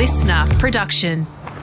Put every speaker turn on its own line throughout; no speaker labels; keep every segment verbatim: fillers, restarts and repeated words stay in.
listener production.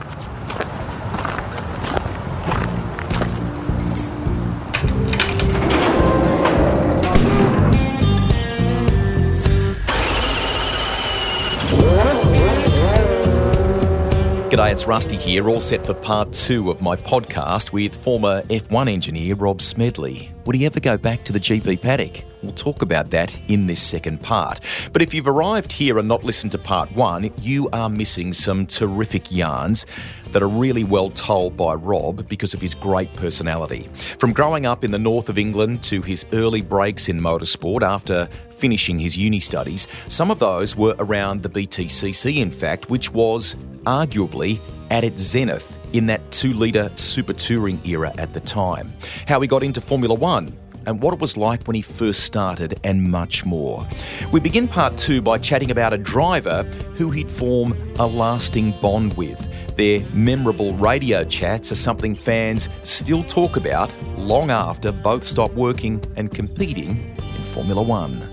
G'day, it's Rusty here, all set for part two of my podcast with former F one engineer Rob Smedley. Would he ever go back to the G P paddock? We'll talk about that in this second part. But if you've arrived here and not listened to part one, you are missing some terrific yarns that are really well told by Rob because of his great personality. From growing up in the north of England to his early breaks in motorsport after finishing his uni studies, some of those were around the B T C C, in fact, which was arguably at its zenith in that two-litre super touring era at the time. How he got into Formula One and what it was like when he first started, and much more. We begin part two by chatting about a driver who he'd form a lasting bond with. Their memorable radio chats are something fans still talk about long after both stop working and competing in Formula One.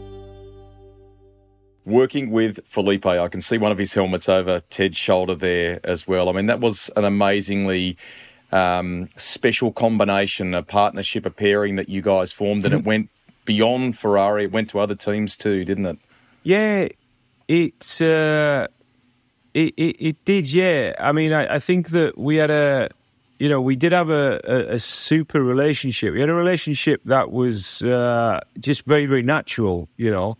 Working with Felipe, I can see one of his helmets over Ted's shoulder there as well. I mean, that was an amazingly um, special combination, a partnership, a pairing that you guys formed, and it went beyond Ferrari. It went to other teams too, didn't it?
Yeah, it, uh, it, it, it did, yeah. I mean, I, I think that we had a, you know, we did have a, a, a super relationship. We had a relationship that was uh, just very, very natural, you know.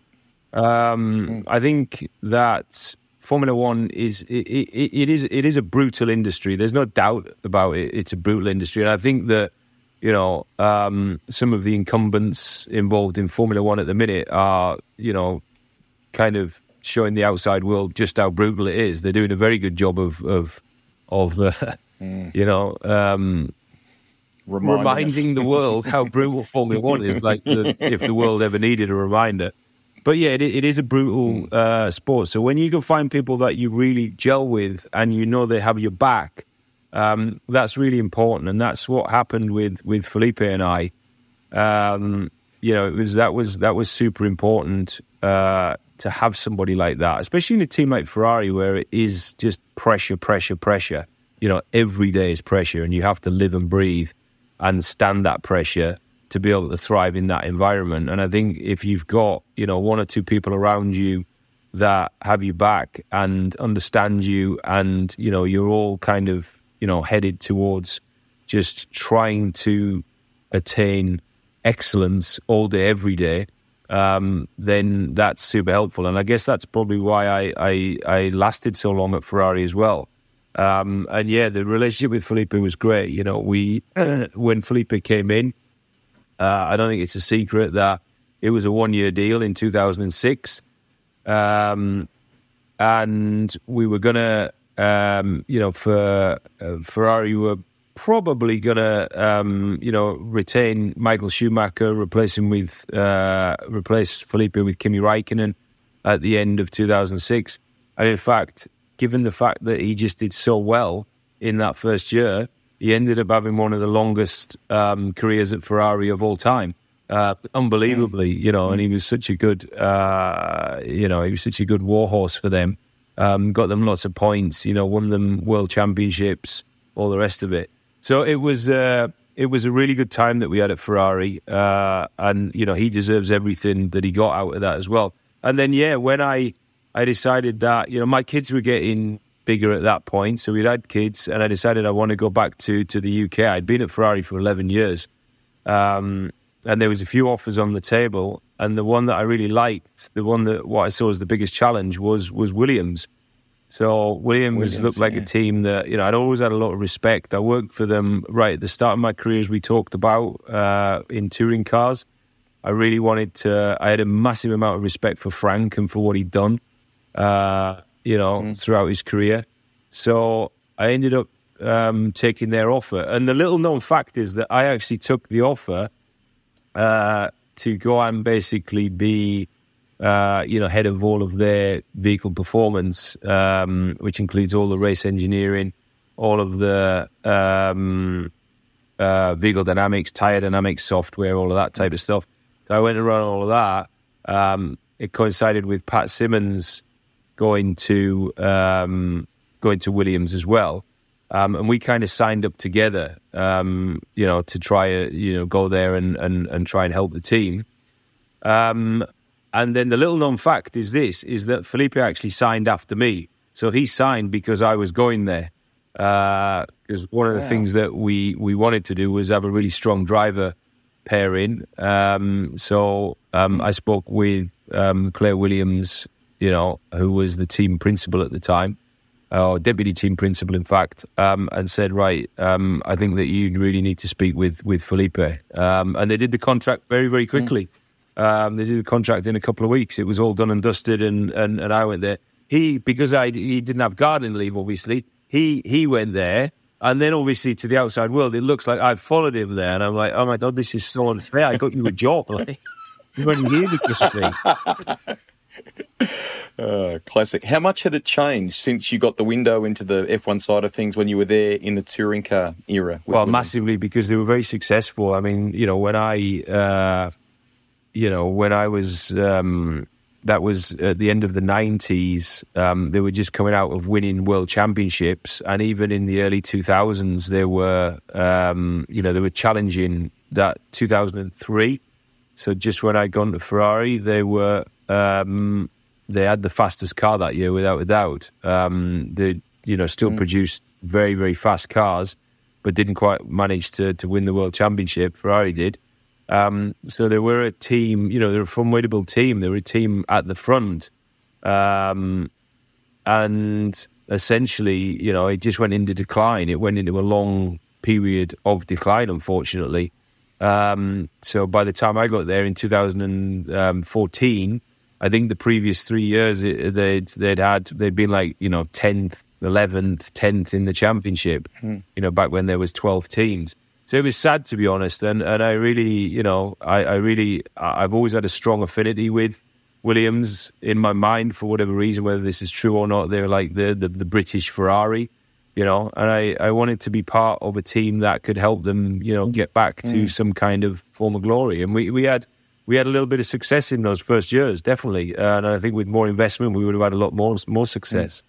Um, mm. I think that Formula One is it, it, it is it is a brutal industry. There's no doubt about it. It's a brutal industry, and I think that you know um, some of the incumbents involved in Formula One at the minute are you know kind of showing the outside world just how brutal it is. They're doing a very good job of of of uh, mm. you know um, reminding, reminding the world how brutal Formula One is. Like the, if the world ever needed a reminder. But yeah, it, it is a brutal uh, sport. So when you can find people that you really gel with and you know they have your back, um, that's really important. And that's what happened with, with Felipe and I. Um, you know, it was that was that was super important uh, to have somebody like that, especially in a team like Ferrari where it is just pressure, pressure, pressure. You know, every day is pressure, and you have to live and breathe and stand that pressure to be able to thrive in that environment. And I think if you've got, you know, one or two people around you that have your back and understand you and, you know, you're all kind of, you know, headed towards just trying to attain excellence all day, every day, um, then that's super helpful. And I guess that's probably why I, I, I lasted so long at Ferrari as well. Um, and yeah, the relationship with Felipe was great. You know, we, when Felipe came in, Uh, I don't think it's a secret that it was a one-year deal in two thousand six. Um, and we were going to, um, you know, for uh, Ferrari were probably going to, um, you know, retain Michael Schumacher, replace him with, uh, replace Felipe with Kimi Räikkönen at the end of two thousand six. And in fact, given the fact that he just did so well in that first year, he ended up having one of the longest um, careers at Ferrari of all time, uh, unbelievably, you know. And he was such a good, uh, you know, he was such a good warhorse for them. Um, got them lots of points, you know, won them world championships, all the rest of it. So it was, uh, it was a really good time that we had at Ferrari, uh, and you know, he deserves everything that he got out of that as well. And then, yeah, when I, I decided that, you know, my kids were getting bigger at that point, so we'd had kids, and I decided I want to go back to to the U K. I'd been at Ferrari for eleven years, um, and there was a few offers on the table, and the one that I really liked, the one that what I saw as the biggest challenge was was Williams. So Williams, Williams looked like yeah. a team that, you know, I'd always had a lot of respect. I worked for them right at the start of my career, as we talked about, uh, in touring cars. I really wanted to, I had a massive amount of respect for Frank and for what he'd done. Uh, you know, mm. throughout his career. So I ended up um, taking their offer. And the little known fact is that I actually took the offer uh, to go and basically be, uh, you know, head of all of their vehicle performance, um, which includes all the race engineering, all of the um, uh, vehicle dynamics, tire dynamics, software, all of that type of stuff. So I went and run all of that. Um, it coincided with Pat Simmons going to um, going to Williams as well. Um, and we kind of signed up together, um, you know, to try, uh, you know, go there and, and, and try and help the team. Um, and then the little known fact is this, is that Felipe actually signed after me. So he signed because I was going there. Because uh, one of the wow. things that we, we wanted to do was have a really strong driver pairing. Um, so um, I spoke with um, Claire Williams, you know, who was the team principal at the time. Or deputy team principal, in fact, um, and said, right, um, I think that you really need to speak with, with Felipe. Um, and they did the contract very, very quickly. Mm. Um, they did the contract in a couple of weeks. It was all done and dusted, and, and, and I went there. He, because I, he didn't have gardening leave, obviously, he he went there. And then, obviously, to the outside world, it looks like I followed him there. And I'm like, oh, my God, this is so unfair. I got you a job. Like, you weren't here because of me.
Uh, classic. How much had it changed since you got the window into the F one side of things when you were there in the touring car era?
Well, Williams? Massively, because they were very successful. I mean, you know, when I, uh, you know, when I was, um, that was at the end of the nineties, um, they were just coming out of winning world championships. And even in the early two thousands, they were, um, you know, they were challenging that two thousand three. So just when I'd gone to Ferrari, they were... Um, they had the fastest car that year, without a doubt. Um, they, you know, still mm. produced very, very fast cars, but didn't quite manage to to win the world championship. Ferrari did. Um, so they were a team, you know, they're a formidable team. They were a team at the front. Um, and essentially, you know, it just went into decline. It went into a long period of decline, unfortunately. Um, so by the time I got there in two thousand fourteen, I think the previous three years it, they'd they'd had they'd been like, you know, tenth, eleventh, tenth in the championship. Hmm. You know, back when there was twelve teams. So it was sad, to be honest. And and I really, you know, I, I really I've always had a strong affinity with Williams in my mind for whatever reason, whether this is true or not. They're like the the, the British Ferrari, you know. And I, I wanted to be part of a team that could help them, you know, get back to hmm. some kind of form of glory. And we we had. We had a little bit of success in those first years, definitely. Uh, and I think with more investment, we would have had a lot more more success.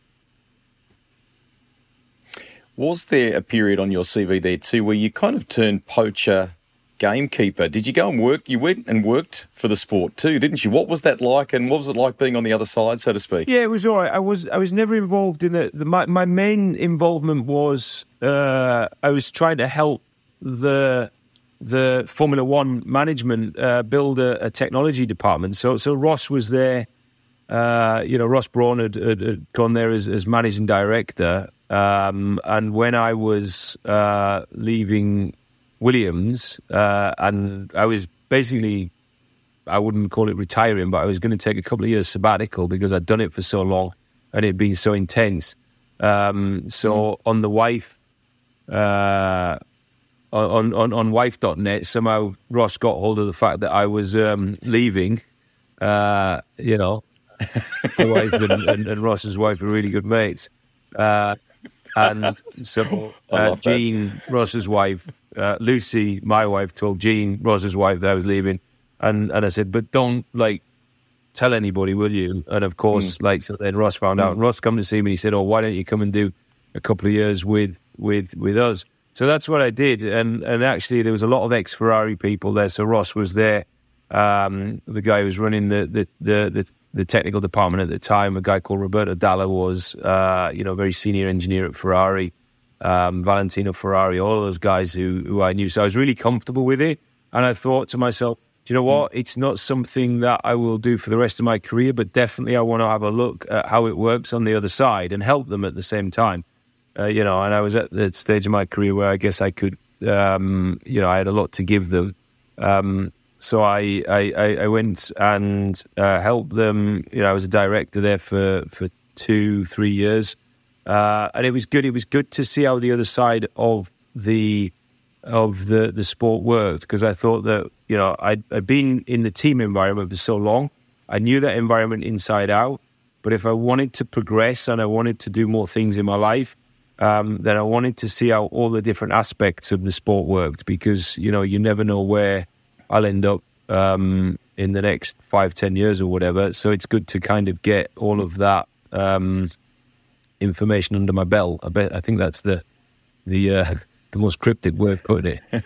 Was there a period on your C V there too where you kind of turned poacher gamekeeper? Did you go and work? You went and worked for the sport too, didn't you? What was that like, and what was it like being on the other side, so to speak?
Yeah, it was all right. I was I was never involved in the... the my, my main involvement was uh, I was trying to help the... the Formula One management uh, build a, a technology department. So so Ross was there, uh, you know, Ross Brawn had, had, had gone there as, as managing director. Um, and when I was uh, leaving Williams, uh, and I was basically, I wouldn't call it retiring, but I was going to take a couple of years sabbatical because I'd done it for so long and it'd been so intense. Um, so mm. on the wife... Uh, On, on on wife dot net, somehow Ross got hold of the fact that I was um, leaving. Uh, you know, my wife and, and, and Ross's wife are really good mates. Uh, and so uh, Jean, that. Ross's wife, uh, Lucy, my wife, told Jean, Ross's wife, that I was leaving. And, and I said, but don't, like, tell anybody, will you? And, of course, mm. like, so then Ross found mm. out. And Ross come to see me and he said, oh, why don't you come and do a couple of years with with, with us? So that's what I did, and and actually there was a lot of ex-Ferrari people there. So Ross was there, um, the guy who was running the the, the the the technical department at the time. A guy called Roberto Dalla was, uh, you know, a very senior engineer at Ferrari. Um, Valentino Ferrari, all those guys who who I knew. So I was really comfortable with it, and I thought to myself, do you know what? It's not something that I will do for the rest of my career, but definitely I want to have a look at how it works on the other side and help them at the same time. Uh, you know, and I was at the stage of my career where I guess I could, um, you know, I had a lot to give them. Um, so I, I, I went and uh, helped them. You know, I was a director there for, for two, three years. Uh, and it was good. It was good to see how the other side of the of the, the sport worked, because I thought that, you know, I'd, I'd been in the team environment for so long. I knew that environment inside out. But if I wanted to progress and I wanted to do more things in my life, Um, then I wanted to see how all the different aspects of the sport worked, because, you know, you never know where I'll end up um, in the next five, ten years or whatever. So it's good to kind of get all of that um, information under my belt. I bet I think that's the the uh, the most cryptic way of putting it.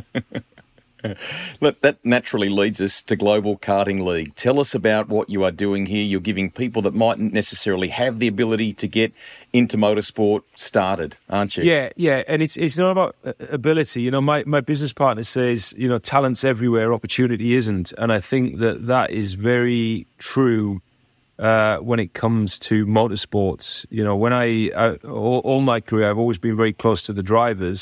Look, that naturally leads us to Global Karting League. Tell us about what you are doing here. You're giving people that mightn't necessarily have the ability to get into motorsport started, aren't you?
Yeah, yeah, and it's it's not about ability. You know, my, my business partner says, you know, talent's everywhere, opportunity isn't. And I think that that is very true uh, when it comes to motorsports. You know, when I, I all, all my career, I've always been very close to the drivers.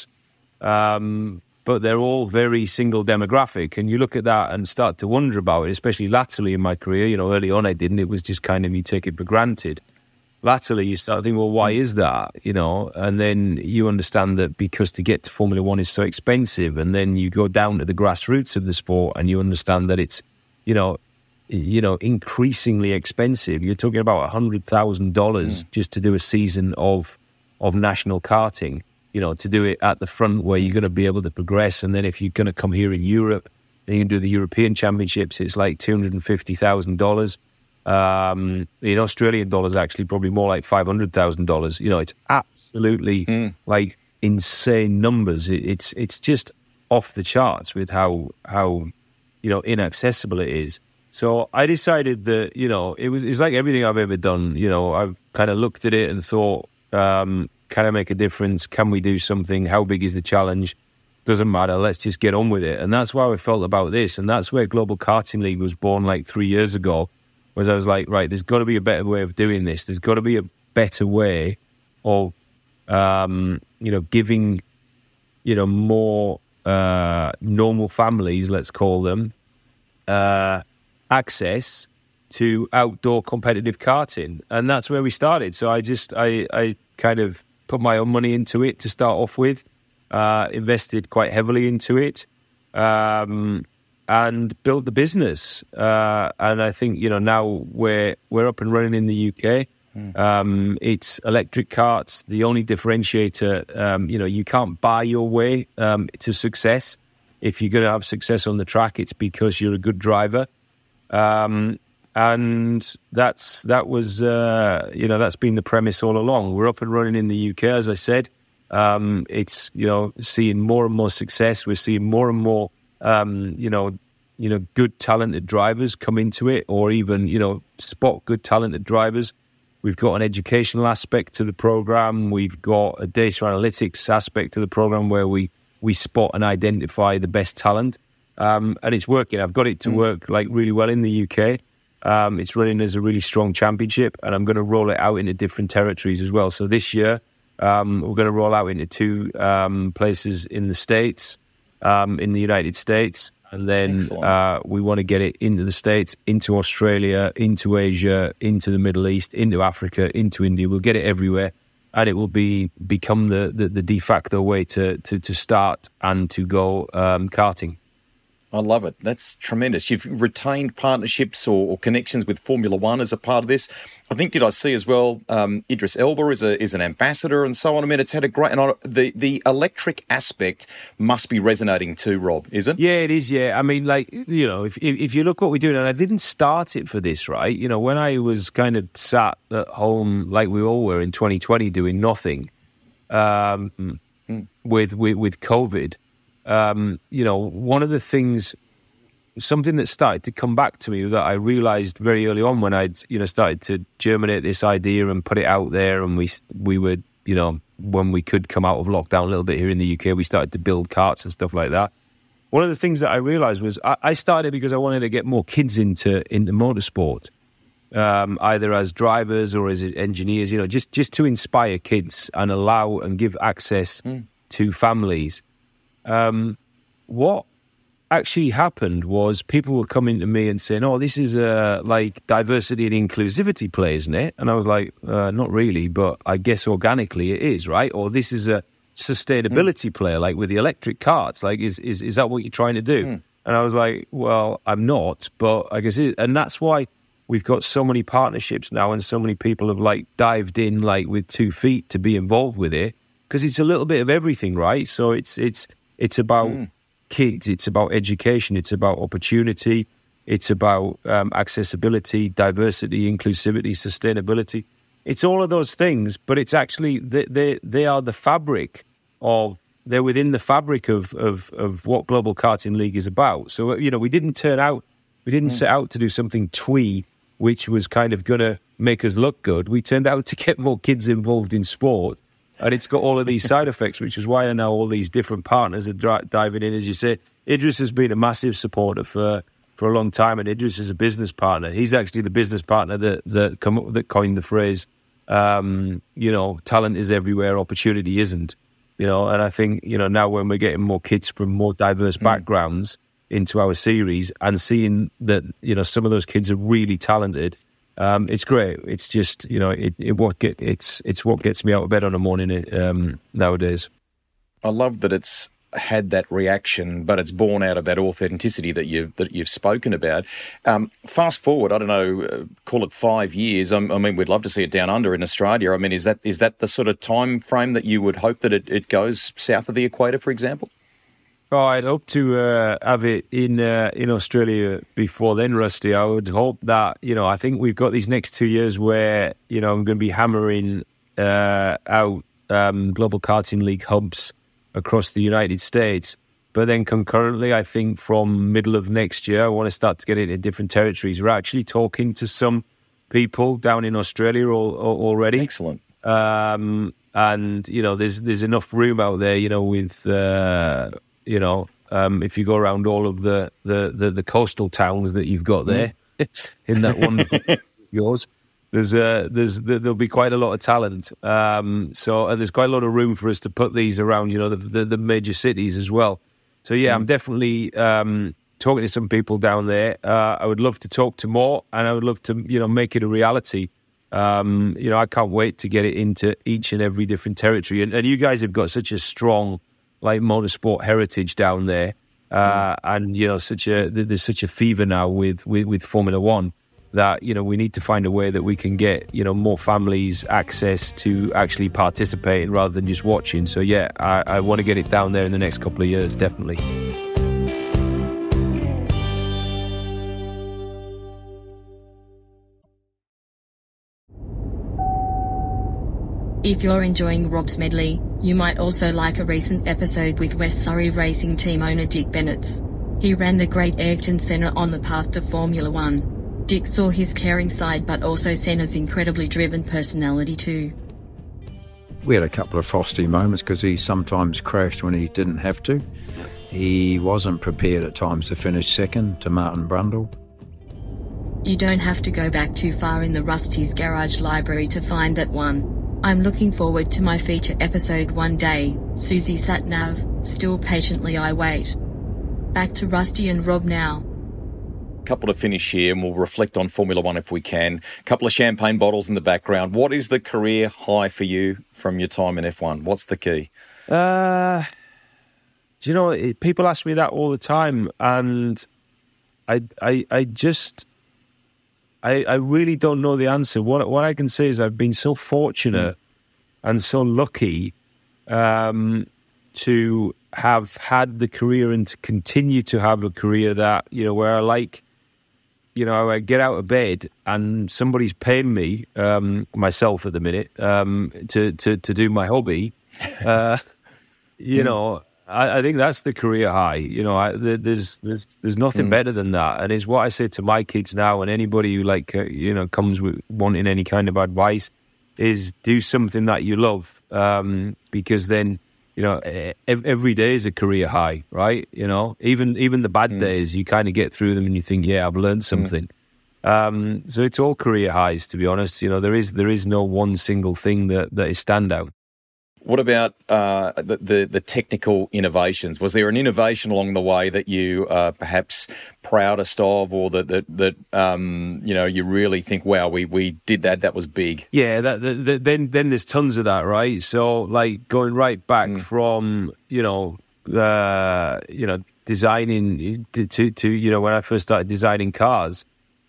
Um But they're all very single demographic. And you look at that and start to wonder about it, especially latterly in my career. You know, early on I didn't. It was just kind of you take it for granted. Latterly you start thinking, well, why is that? You know, and then you understand that because to get to Formula One is so expensive. And then you go down to the grassroots of the sport and you understand that it's, you know, you know, increasingly expensive. You're talking about one hundred thousand dollars mm. just to do a season of of national karting. You know, to do it at the front where you're going to be able to progress. And then if you're going to come here in Europe, then you can do the European Championships. It's like two hundred fifty thousand dollars. Um, in Australian dollars, actually, probably more like five hundred thousand dollars. You know, it's absolutely mm. like insane numbers. It, it's it's just off the charts with how, how, you know, inaccessible it is. So I decided that, you know, it was it's like everything I've ever done. You know, I've kind of looked at it and thought, um, can I make a difference? Can we do something? How big is the challenge? Doesn't matter. Let's just get on with it. And that's why I felt about this. And that's where Global Karting League was born like three years ago, was I was like, right, there's got to be a better way of doing this. There's got to be a better way of, um, you know, giving, you know, more uh, normal families, let's call them, uh, access to outdoor competitive karting. And that's where we started. So I just, I, I kind of put my own money into it to start off with, uh, invested quite heavily into it, um, and built the business. Uh, and I think, you know, now we're, we're up and running in the U K. Mm. Um, it's electric karts. The only differentiator, um, you know, you can't buy your way um, to success. If you're going to have success on the track, it's because you're a good driver. Um, And that's that was, uh, you know, that's been the premise all along. We're up and running in the U K, as I said. Um, it's, you know, seeing more and more success. We're seeing more and more, um, you know, you know, good talented drivers come into it, or even, you know, spot good talented drivers. We've got an educational aspect to the program. We've got a data analytics aspect to the program where we we spot and identify the best talent, um, and it's working. I've got it to mm. work like really well in the U K. Um, it's running as a really strong championship, and I'm going to roll it out into different territories as well. So this year, um, we're going to roll out into two um, places in the States, um, in the United States, and then uh, we want to get it into the States, into Australia, into Asia, into the Middle East, into Africa, into India. We'll get it everywhere, and it will be become the, the, the de facto way to, to, to start and to go um, karting.
I love it. That's tremendous. You've retained partnerships or, or connections with Formula One as a part of this. I think, did I see as well, um, Idris Elba is a is an ambassador and so on. I mean, it's had a great... And I, the, the electric aspect must be resonating too, Rob, is it?
Yeah, it is, yeah. I mean, like, you know, if, if, if you look what we're doing, and I didn't start it for this, right? You know, when I was kind of sat at home like we all were in twenty twenty doing nothing um, mm. with, with, with COVID... Um, you know, one of the things, something that started to come back to me that I realized very early on when I'd, you know, started to germinate this idea and put it out there, and we we were, you know, when we could come out of lockdown a little bit here in the U K, we started to build karts and stuff like that. One of the things that I realized was I, I started because I wanted to get more kids into into motorsport, um, either as drivers or as engineers, you know, just, just to inspire kids and allow and give access mm. to families. Um, what actually happened was people were coming to me and saying, oh, this is a like diversity and inclusivity play, isn't it? And I was like, uh, not really, but I guess organically it is, right? Or this is a sustainability mm. play, like with the electric karts. Like, is, is, is that what you're trying to do? Mm. And I was like, well, I'm not, but I guess it is. And that's why we've got so many partnerships now, and so many people have like dived in like with two feet to be involved with it, because it's a little bit of everything, right? So it's, it's, It's about mm. kids, it's about education, it's about opportunity. It's about um, accessibility, diversity, inclusivity, sustainability. It's all of those things, but it's actually, they, they, they are the fabric of, they're within the fabric of, of, of what Global Karting League is about. So, you know, we didn't turn out, we didn't mm. set out to do something twee, which was kind of going to make us look good. We turned out to get more kids involved in sport. And it's got all of these side effects, which is why I know all these different partners are dri- diving in. As you say, Idris has been a massive supporter for, for a long time, and Idris is a business partner. He's actually the business partner that that, come, that coined the phrase, um, you know, talent is everywhere, opportunity isn't. You know, and I think, you know, now when we're getting more kids from more diverse mm. backgrounds into our series and seeing that, you know, some of those kids are really talented, Um, it's great. It's just, you know, it, it what get it's it's what gets me out of bed on a morning um, nowadays.
I love that it's had that reaction, but it's born out of that authenticity that you've that you've spoken about. Um, fast forward, I don't know, uh, call it five years. I, I mean, we'd love to see it down under in Australia. I mean, is that is that the sort of time frame that you would hope that it, it goes south of the equator, for example?
Oh, I'd hope to uh, have it in uh, in Australia before then, Rusty. I would hope that, you know, I think we've got these next two years where, you know, I'm going to be hammering uh, out um, Global Karting League hubs across the United States. But then concurrently, I think from middle of next year, I want to start to get into different territories. We're actually talking to some people down in Australia all, all, already.
Excellent.
Um, and, you know, there's there's enough room out there, you know, with... Uh, You know, um, if you go around all of the, the, the, the coastal towns that you've got there mm. in that wonderful yours, there's uh, there's there'll be quite a lot of talent. Um, so and there's quite a lot of room for us to put these around, you know, the the, the major cities as well. So yeah, mm. I'm definitely um, talking to some people down there. Uh, I would love to talk to more, and I would love to, you know, make it a reality. Um, you know, I can't wait to get it into each and every different territory. And, and you guys have got such a strong, like, motorsport heritage down there, uh, mm. and you know, such a there's such a fever now with, with with Formula One that, you know, we need to find a way that we can get, you know, more families access to actually participating rather than just watching. So yeah, I, I want to get it down there in the next couple of years, definitely.
If you're enjoying Rob Smedley, you might also like a recent episode with West Surrey Racing team owner Dick Bennetts. He ran the great Ayrton Senna on the path to Formula One. Dick saw his caring side, but also Senna's incredibly driven personality too.
We had a couple of frosty moments because he sometimes crashed when he didn't have to. He wasn't prepared at times to finish second to Martin Brundle.
You don't have to go back too far in the Rusty's Garage library to find that one. I'm looking forward to my feature episode one day, Susie Satnav, still patiently I wait. Back to Rusty and Rob now.
Couple to finish here, and we'll reflect on Formula One if we can. Couple of champagne bottles in the background. What is the career high for you from your time in F one? What's the key?
Uh, do you know, it, people ask me that all the time, and I, I, I just... I, I really don't know the answer. What what I can say is I've been so fortunate mm. and so lucky um, to have had the career and to continue to have a career that, you know, where I like, you know, I get out of bed and somebody's paying me, um, myself at the minute, um, to, to, to do my hobby. Uh, you mm. know, I, I think that's the career high. You know, I, there's there's there's nothing mm. better than that, and it's what I say to my kids now. And anybody who like uh, you know comes with wanting any kind of advice is do something that you love, um, because then you know every day is a career high, right? You know, even even the bad mm. days, you kind of get through them and you think, yeah, I've learned something. Mm. Um, so it's all career highs, to be honest. You know, there is there is no one single thing that that is standout.
What about uh, the, the the technical innovations? Was there an innovation along the way that you are perhaps proudest of, or that that, that um, you know you really think, wow, we, we did that, that was big?
Yeah, that, that, that, then then there's tons of that, right? So like going right back mm. from you know uh, you know designing to, to to you know when I first started designing cars.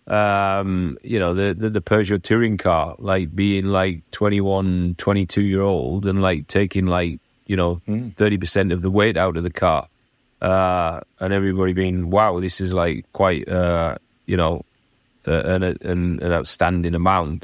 Um, you know, the, the, the Peugeot touring car, like being like twenty-one, twenty-two year old and like taking like, you know, mm. thirty percent of the weight out of the car. Uh, and everybody being, wow, this is like quite, uh, you know, uh, an, an an outstanding amount.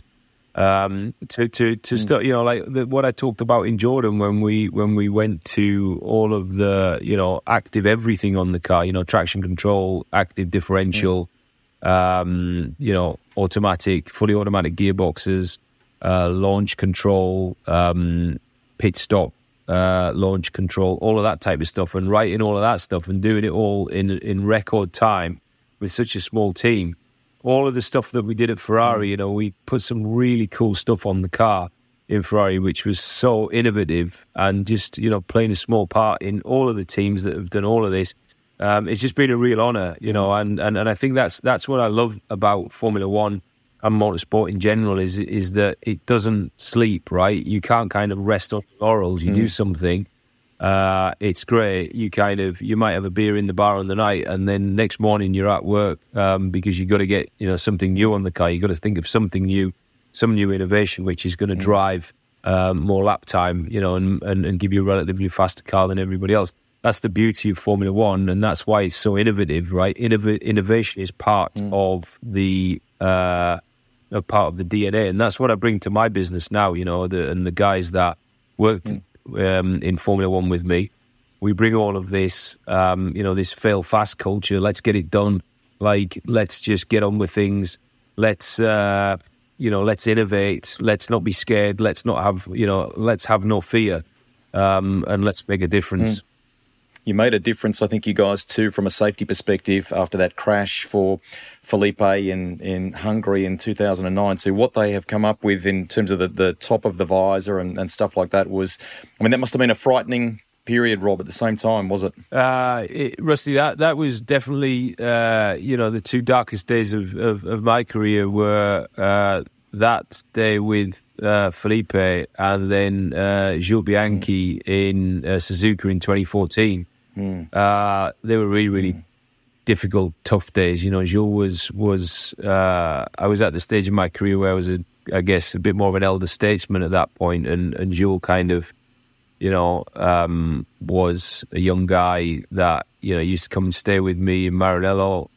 Um, to to to mm. start, you know, like the, what I talked about in Jordan when we when we went to all of the, you know, active everything on the car, you know, traction control, active differential, mm. um, you know, automatic, fully automatic gearboxes, uh, launch control, um, pit stop, uh, launch control, all of that type of stuff, and writing all of that stuff and doing it all in in record time with such a small team. All of the stuff that we did at Ferrari, you know, we put some really cool stuff on the car in Ferrari, which was so innovative, and just, you know, playing a small part in all of the teams that have done all of this. Um, it's just been a real honour, you know, and, and, and I think that's that's what I love about Formula One and motorsport in general is is that it doesn't sleep, right? You can't kind of rest on laurels. You mm. do something. Uh, it's great. You kind of, you might have a beer in the bar on the night, and then next morning you're at work um, because you got to get, you know, something new on the car. You got to think of something new, some new innovation, which is going to mm. drive um, more lap time, you know, and, and, and give you a relatively faster car than everybody else. That's the beauty of Formula One, and that's why it's so innovative, right? Innov- innovation is part mm. of the uh, part of the D N A, and that's what I bring to my business now, you know, the, and the guys that worked. Mm. Um, in Formula One with me, we bring all of this, um, you know, this fail fast culture. Let's get it done. Like, let's just get on with things. Let's, uh, you know, let's innovate. Let's not be scared. Let's not have, you know, let's have no fear, um, and let's make a difference.
Mm. You made a difference, I think, you guys, too, from a safety perspective after that crash for Felipe in, in Hungary in two thousand nine. So what they have come up with in terms of the, the top of the visor and, and stuff like that was, I mean, that must have been a frightening period, Rob, at the same time, was it?
Uh, it Rusty, that, that was definitely, uh, you know, the two darkest days of, of, of my career were uh, that day with uh, Felipe and then uh, Jules Bianchi mm. in uh, Suzuka in twenty fourteen. Mm. Uh, they were really, really mm. difficult, tough days. You know, Jules was, was uh, I was at the stage in my career where I was, a, I guess, a bit more of an elder statesman at that point, and, and Jules kind of, you know, um, was a young guy that, you know, used to come and stay with me in Maranello.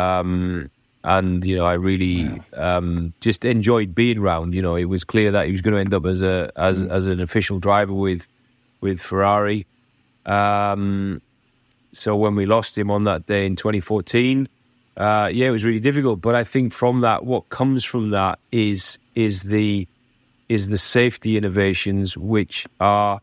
Um, and, you know, I really wow. um, just enjoyed being around. You know, it was clear that he was going to end up as a as mm. as an official driver with with Ferrari. Um, so when we lost him on that day in twenty fourteen, uh, yeah, it was really difficult. But I think from that, what comes from that is is the is the safety innovations, which are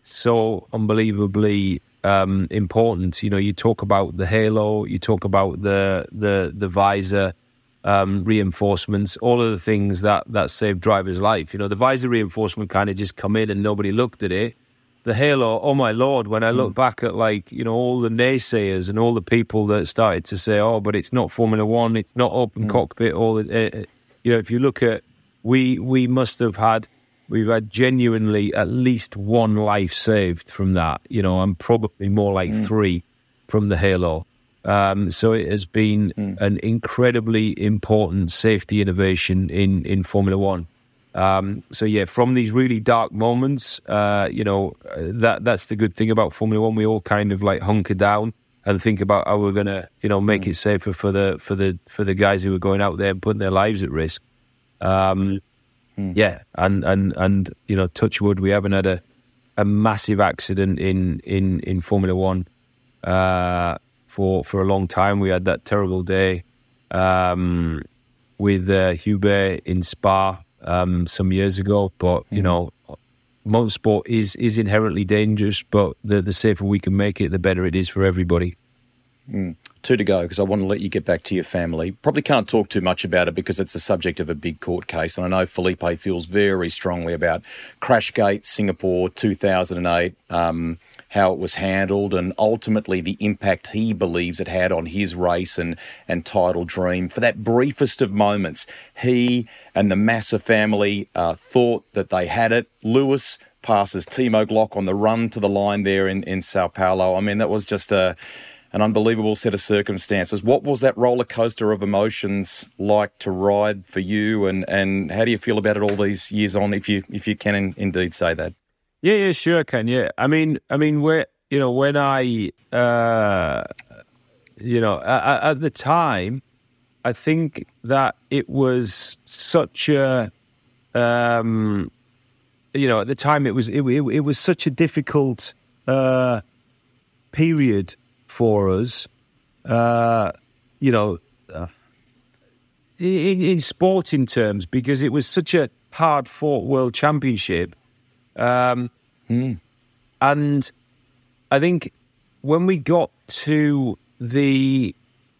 so unbelievably um, important. You know, you talk about the halo, you talk about the the the visor um, reinforcements, all of the things that that save drivers' life. You know, the visor reinforcement kind of just come in and nobody looked at it. The halo, oh my Lord, when I look mm. back at, like, you know, all the naysayers and all the people that started to say, oh, but it's not Formula One, it's not open mm. cockpit, all the, uh, you know, if you look at, we we must have had, we've had genuinely at least one life saved from that, you know, and probably more like mm. three from the halo. Um, so it has been mm. an incredibly important safety innovation in, in Formula One. Um, so yeah, from these really dark moments, uh, you know, that that's the good thing about Formula One. We all kind of like hunker down and think about how we're gonna, you know, make mm. it safer for the for the for the guys who are going out there and putting their lives at risk. Um, mm. Yeah, and and and you know, touch wood, we haven't had a, a massive accident in in in Formula One uh, for for a long time. We had that terrible day um, with uh, Hubert in Spa. Um, some years ago, but you mm. know, motorsport is is inherently dangerous. But the the safer we can make it, the better it is for everybody.
Mm. Two to go, because I want to let you get back to your family. Probably can't talk too much about it because it's the subject of a big court case, and I know Felipe feels very strongly about Crashgate, Singapore, two thousand eight. Um, how it was handled, and ultimately the impact he believes it had on his race and, and title dream. For that briefest of moments, he and the Massa family uh, thought that they had it. Lewis passes Timo Glock on the run to the line there in, in Sao Paulo. I mean, that was just a, an unbelievable set of circumstances. What was that roller coaster of emotions like to ride for you, and, and how do you feel about it all these years on, if you if you can in, indeed say that?
Yeah, yeah, sure, I can. Yeah, I mean, I mean, where you know, when I, uh, you know, at, at the time, I think that it was such a, um, you know, at the time it was it, it, it was such a difficult uh, period for us. Uh, you know, uh, in, in sporting terms, because it was such a hard-fought World Championship. Um,
mm.
And I think when we got to the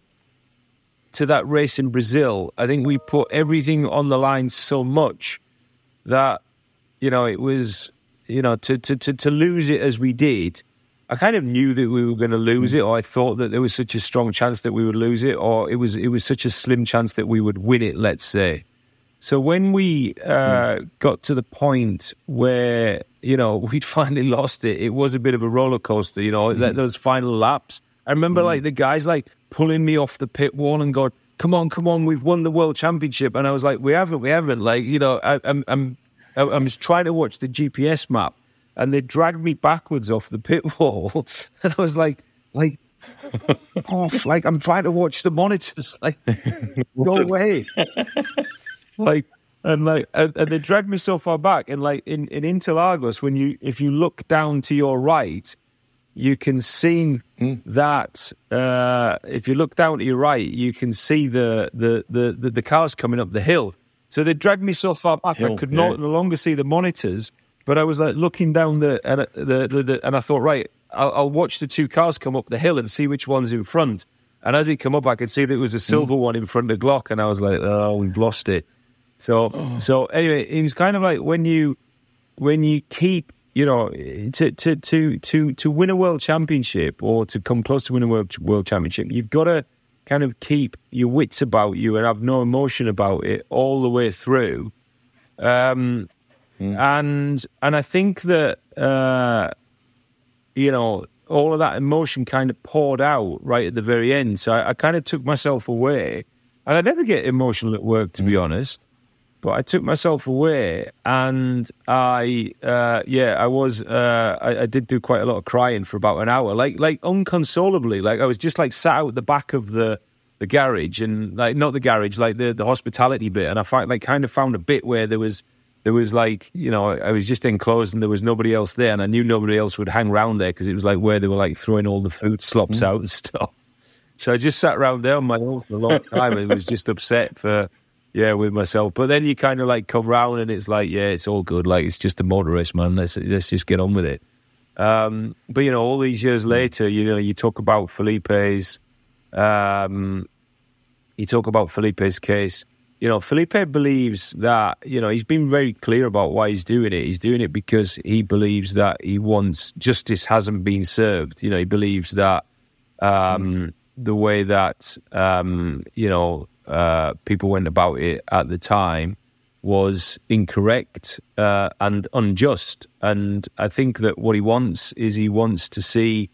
to that race in Brazil, I think we put everything on the line so much that, you know, it was, you know, to to to, to lose it as we did. I kind of knew that we were going to lose it, or I thought that there was such a strong chance that we would lose it, or it was it was such a slim chance that we would win it, let's say. So when we uh, mm. got to the point where, you know, we'd finally lost it, it was a bit of a roller coaster, you know, mm. those final laps. I remember, mm. like, the guys, like, pulling me off the pit wall and going, come on, come on, we've won the World Championship. And I was like, we haven't, we haven't. Like, you know, I, I'm, I'm, I'm just trying to watch the G P S map. And they dragged me backwards off the pit wall. And I was like, like, off. Like, I'm trying to watch the monitors. Like, go away. Like, and like, and, and they dragged me so far back. And like, in, in Interlagos, when you, if you look down to your right, you can see mm. that, uh, if you look down to your right, you can see the, the, the, the, the cars coming up the hill. So they dragged me so far back, hill, I could yeah. no longer see the monitors. But I was like looking down the and the, the, the and I thought, right, I'll, I'll watch the two cars come up the hill and see which one's in front. And as he come up, I could see that it was a silver mm. one in front of Glock, and I was like, oh, we've lost it. So, oh. so anyway, it was kind of like when you when you keep, you know, to to to to to win a world championship or to come close to winning a world world championship, you've got to kind of keep your wits about you and have no emotion about it all the way through. Um. Mm. And and I think that, uh, you know, all of that emotion kind of poured out right at the very end. So I, I kind of took myself away. And I never get emotional at work, to mm. be honest. But I took myself away and I, uh, yeah, I was, uh, I, I did do quite a lot of crying for about an hour, like like unconsolably. Like I was just like sat out the back of the, the garage and like, not the garage, like the, the hospitality bit. And I find, like kind of found a bit where there was, There was like, you know, I was just enclosed and there was nobody else there. And I knew nobody else would hang around there because it was like where they were like throwing all the food slops mm. out and stuff. So I just sat around there on my own for a long time and was just upset for, yeah, with myself. But then you kind of like come round and it's like, yeah, it's all good. Like, it's just a motor race, man. Let's, let's just get on with it. Um, but, you know, all these years later, you know, you talk about Felipe's, um, you talk about Felipe's case. You know, Felipe believes that, you know, he's been very clear about why he's doing it. He's doing it because he believes that he wants, justice hasn't been served. You know, he believes that um, mm. the way that, um, you know, uh, people went about it at the time was incorrect uh, and unjust. And I think that what he wants is he wants to see,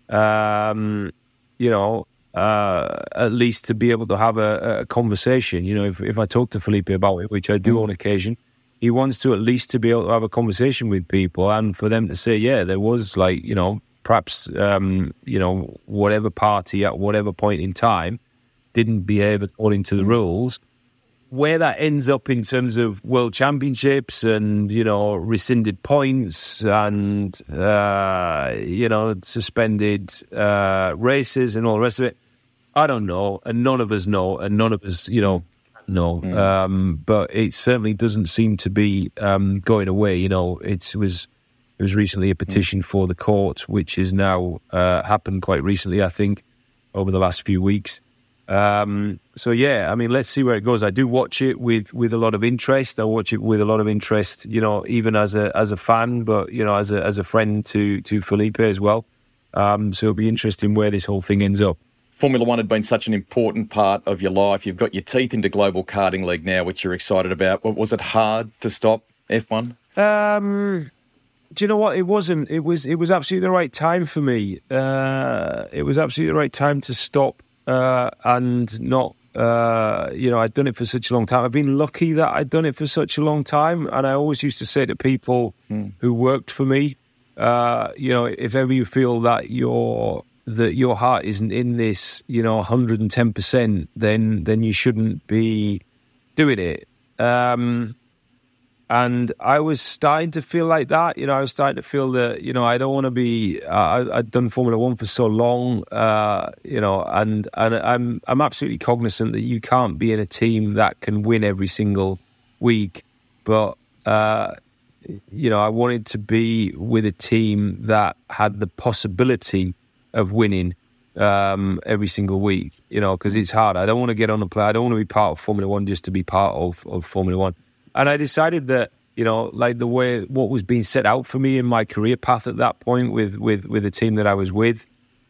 um, you know, Uh, at least to be able to have a, a conversation. You know, if, if I talk to Felipe about it, which I do mm. on occasion, he wants to at least to be able to have a conversation with people and for them to say, yeah, there was like, you know, perhaps, um, you know, whatever party at whatever point in time didn't behave according to the mm. rules. Where that ends up in terms of world championships and, you know, rescinded points and, uh, you know, suspended uh, races and all the rest of it, I don't know. And none of us know. And none of us, you know, know. Mm. Um, but it certainly doesn't seem to be um, going away. You know, it was, it was recently a petition mm. for the court, which has now uh, happened quite recently, I think, over the last few weeks. Um, so yeah, I mean, let's see where it goes. I do watch it with, with a lot of interest. I watch it with a lot of interest, you know, even as a as a fan, but you know, as a as a friend to to Felipe as well. Um, so it'll be interesting where this whole thing ends up.
Formula One had been such an important part of your life. You've got your teeth into Global Karting League now, which you're excited about. Was it hard to stop F one?
Um, do you know what? It wasn't. It was. It was absolutely the right time for me. Uh, it was absolutely the right time to stop. Uh, and not, uh, you know, I'd done it for such a long time. I've been lucky that I'd done it for such a long time. And I always used to say to people mm. who worked for me, uh, you know, if ever you feel that you're that your heart isn't in this, you know, one hundred ten percent, then then you shouldn't be doing it. Um, and I was starting to feel like that. You know, I was starting to feel that, you know, I don't want to be. Uh, I, I'd done Formula One for so long, uh, you know, and and I'm I'm absolutely cognizant that you can't be in a team that can win every single week, but. Uh, You know, I wanted to be with a team that had the possibility of winning um, every single week, you know, because it's hard. I don't want to get on the plane. I don't want to be part of Formula One just to be part of, of Formula One. And I decided that, you know, like the way what was being set out for me in my career path at that point with, with, with the team that I was with,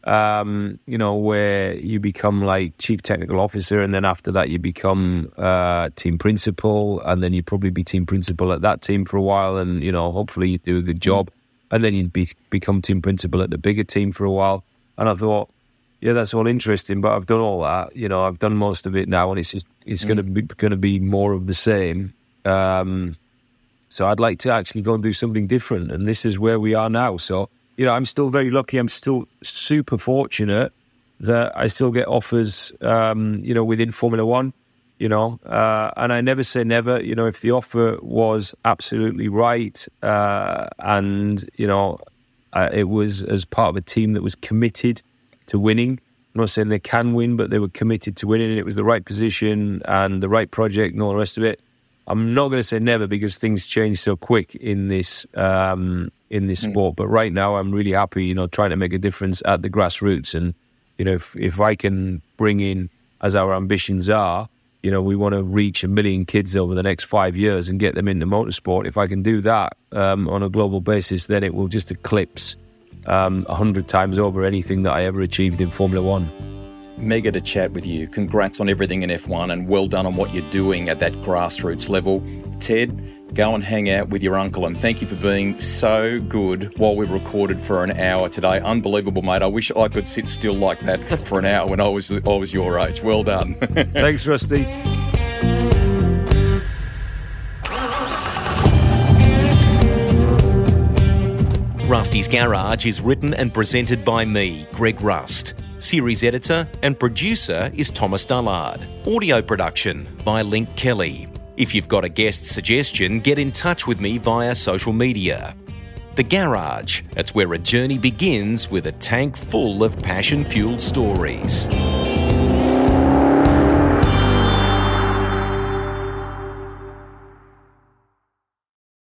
um, you know, where you become like chief technical officer, and then after that you become uh, team principal, and then you probably be team principal at that team for a while, and you know, hopefully you do a good job, and then you be, become team principal at the bigger team for a while. And I thought, yeah, that's all interesting, but I've done all that. You know, I've done most of it now, and it's just, it's mm. going to be going to be more of the same. Um, so I'd like to actually go and do something different, and this is where we are now. So. You know, I'm still very lucky. I'm still super fortunate that I still get offers, um, you know, within Formula One, you know, uh, and I never say never. You know, if the offer was absolutely right uh, and, you know, uh, it was as part of a team that was committed to winning. I'm not saying they can win, but they were committed to winning, and it was the right position and the right project and all the rest of it. I'm not going to say never, because things change so quick in this um, in this mm. sport. But right now, I'm really happy, you know, trying to make a difference at the grassroots. And, you know, if, if I can bring in, as our ambitions are, you know, we want to reach a million kids over the next five years and get them into motorsport. If I can do that um, on a global basis, then it will just eclipse um, a hundred times over anything that I ever achieved in Formula One.
Mega to chat with you. Congrats on everything in F one, and well done on what you're doing at that grassroots level. Ted, go and hang out with your uncle, and thank you for being so good while we recorded for an hour today. Unbelievable, mate. I wish I could sit still like that for an hour when I was I was your age. Well done.
Thanks, Rusty.
Rusty's Garage is written and presented by me, Greg Rust. Series editor and producer is Thomas Dullard. Audio production by Link Kelly. If you've got a guest suggestion, get in touch with me via social media. The Garage, that's where a journey begins with a tank full of passion-fueled stories.